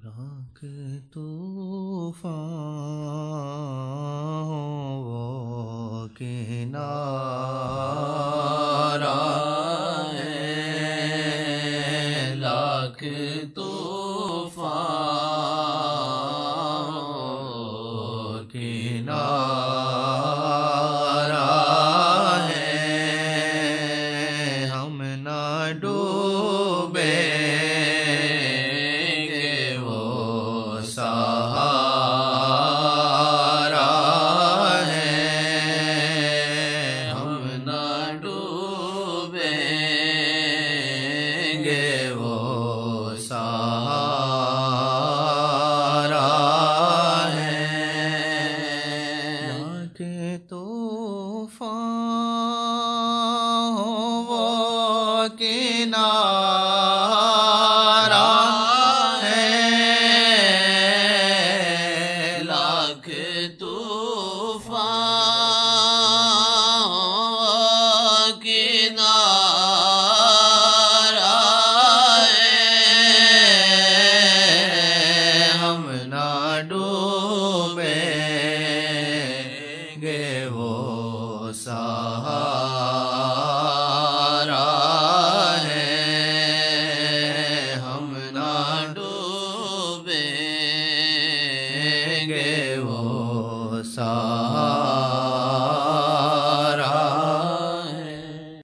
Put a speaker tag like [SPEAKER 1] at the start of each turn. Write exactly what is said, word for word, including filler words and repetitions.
[SPEAKER 1] لاکھ طوفان وہ کنارہ ہے، لاکھ طوفان وہ کنارہ ہے، ہم نہ ڈوبے سہارا ہے، ہم نہ ڈوبیں گے وہ سہارا ہے، لاکھ طوفان وہ کنارہ طوفان کنارہ ہے، ہم نہ ڈوبیں گے وہ سہارا ہے، ہم نہ ڈوبیں گے وہ سہارا